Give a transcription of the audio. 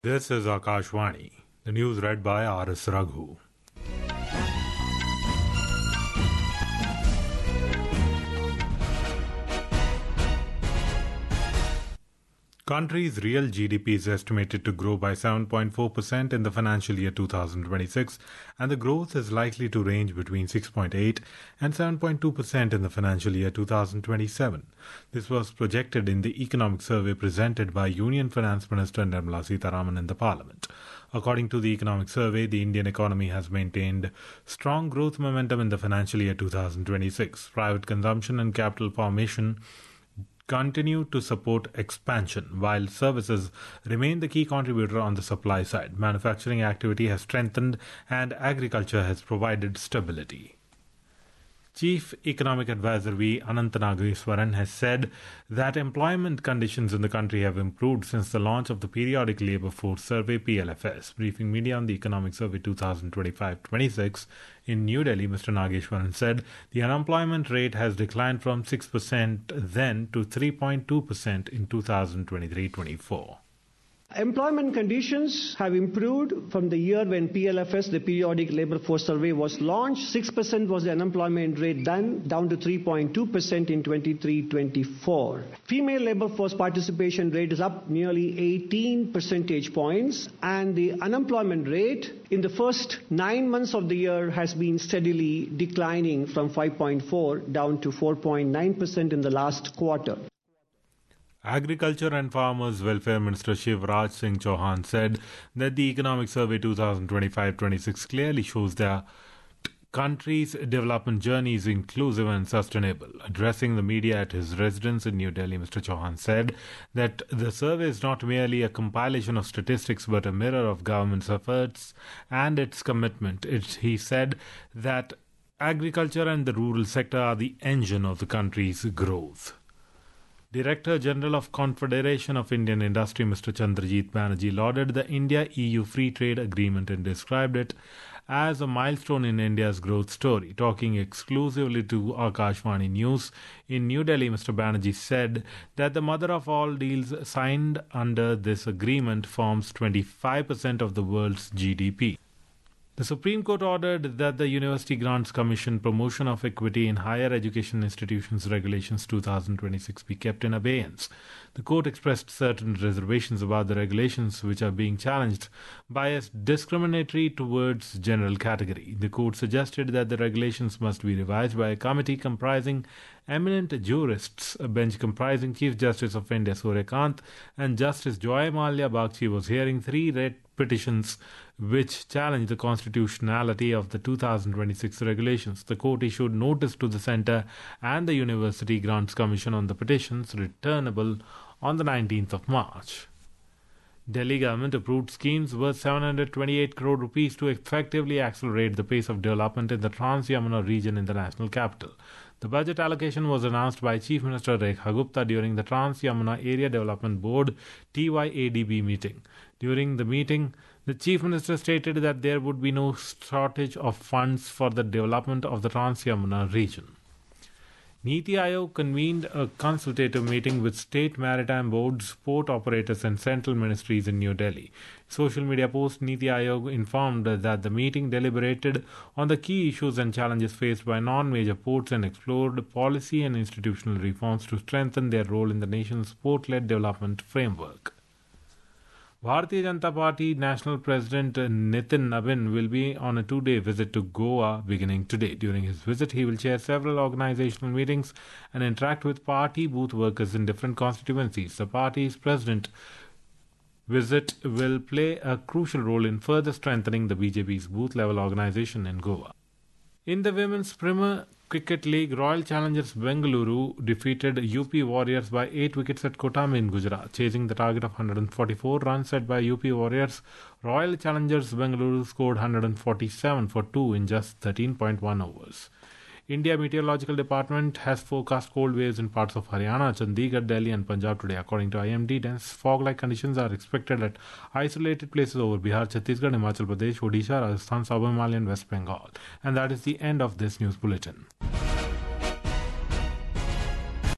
This is Akashvani. The news read by R.S. Raghu. Country's real GDP is estimated to grow by 7.4% in the financial year 2026, and the growth is likely to range between 6.8 and 7.2% in the financial year 2027. This was projected in the economic survey presented by Union Finance Minister Nirmala Sitharaman in the Parliament. According to the economic survey, the Indian economy has maintained strong growth momentum in the financial year 2026. Private consumption and capital formation continue to support expansion, while services remain the key contributor on the supply side. Manufacturing activity has strengthened and agriculture has provided stability. Chief Economic Advisor V. Anant Nageswaran has said that employment conditions in the country have improved since the launch of the Periodic Labour Force Survey (PLFS). Briefing media on the Economic Survey 2025-26 in New Delhi, Mr. Nageswaran said the unemployment rate has declined from 6% then to 3.2% in 2023-24. Employment conditions have improved from the year when PLFS, the Periodic Labour Force Survey, was launched. 6% was the unemployment rate then, down to 3.2% in 23-24. Female labour force participation rate is up nearly 18 percentage points, and the unemployment rate in the first 9 months of the year has been steadily declining from 5.4 down to 4.9% in the last quarter. Agriculture and Farmers Welfare Minister Shivraj Singh Chauhan said that the Economic Survey 2025-26 clearly shows the country's development journey is inclusive and sustainable. Addressing the media at his residence in New Delhi, Mr. Chauhan said that the survey is not merely a compilation of statistics but a mirror of government's efforts and its commitment. He said that agriculture and the rural sector are the engine of the country's growth. Director General of Confederation of Indian Industry, Mr. Chandrajit Banerjee, lauded the India-EU Free Trade Agreement and described it as a milestone in India's growth story. Talking exclusively to Akashvani News in New Delhi, Mr. Banerjee said that the mother of all deals signed under this agreement forms 25% of the world's GDP. The Supreme Court ordered that the University Grants Commission Promotion of Equity in Higher Education Institutions Regulations 2026 be kept in abeyance. The court expressed certain reservations about the regulations which are being challenged bias discriminatory towards general category. The court suggested that the regulations must be revised by a committee comprising eminent jurists. A bench comprising Chief Justice of India Surya Kant and Justice Joy Malia Bagchi was hearing 3 writ petitions which challenged the constitutionality of the 2026 regulations. The court issued notice to the Centre and the University Grants Commission on the petitions, returnable on the 19th of March. Delhi government approved schemes worth 728 crore rupees to effectively accelerate the pace of development in the Trans-Yamuna region in the national capital. The budget allocation was announced by Chief Minister Rekha Gupta during the Trans-Yamuna Area Development Board TYADB meeting. During the meeting, the Chief Minister stated that there would be no shortage of funds for the development of the Trans-Yamuna region. Niti Aayog convened a consultative meeting with state maritime boards, port operators and central ministries in New Delhi. Social media post Niti Aayog informed that the meeting deliberated on the key issues and challenges faced by non-major ports and explored policy and institutional reforms to strengthen their role in the nation's port-led development framework. Bharatiya Janata Party National President Nitin Nabin will be on a 2-day visit to Goa beginning today. During his visit, he will chair several organizational meetings and interact with party booth workers in different constituencies. The party's president visit will play a crucial role in further strengthening the BJP's booth-level organization in Goa. In the Women's Premier Cricket League, Royal Challengers Bengaluru defeated UP Warriors by 8 wickets at Kottam in Gujarat. Chasing the target of 144 runs set by UP Warriors, Royal Challengers Bengaluru scored 147 for 2 in just 13.1 overs. India Meteorological Department has forecast cold waves in parts of Haryana, Chandigarh, Delhi and Punjab today. According to IMD, dense fog-like conditions are expected at isolated places over Bihar, Chhattisgarh, Himachal Pradesh, Odisha, Rajasthan, Southern Mali and West Bengal. And that is the end of this news bulletin.